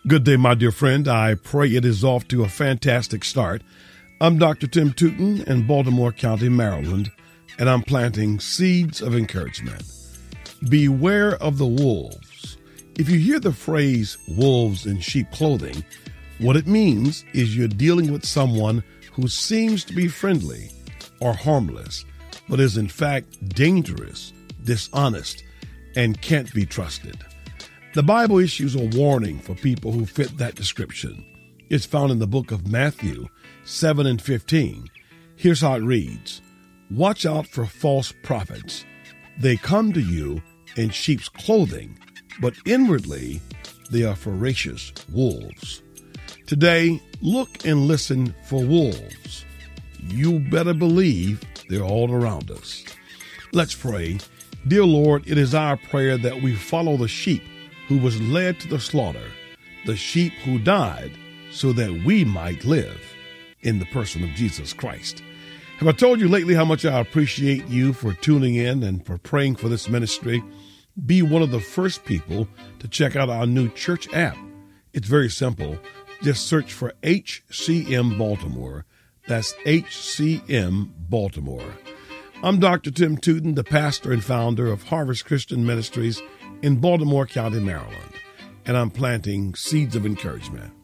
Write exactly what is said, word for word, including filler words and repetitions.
Good day, my dear friend. I pray it is off to a fantastic start. I'm Doctor Tim Tootin in Baltimore County, Maryland, and I'm planting seeds of encouragement. Beware of the wolves. If you hear the phrase wolves in sheep clothing, what it means is you're dealing with someone who seems to be friendly or harmless, but is in fact dangerous, dishonest, and can't be trusted. The Bible issues a warning for people who fit that description. It's found in the book of Matthew seven and fifteen. Here's how it reads. Watch out for false prophets. They come to you in sheep's clothing, but inwardly they are ferocious wolves. Today, look and listen for wolves. You better believe they're all around us. Let's pray. Dear Lord, it is our prayer that we follow the sheep who was led to the slaughter, the sheep who died so that we might live, in the person of Jesus Christ. Have I told you lately how much I appreciate you for tuning in and for praying for this ministry? Be one of the first people to check out our new church app. It's very simple. Just search for H C M Baltimore. That's H C M Baltimore. I'm Doctor Tim Tootin, the pastor and founder of Harvest Christian Ministries in Baltimore County, Maryland, and I'm planting seeds of encouragement.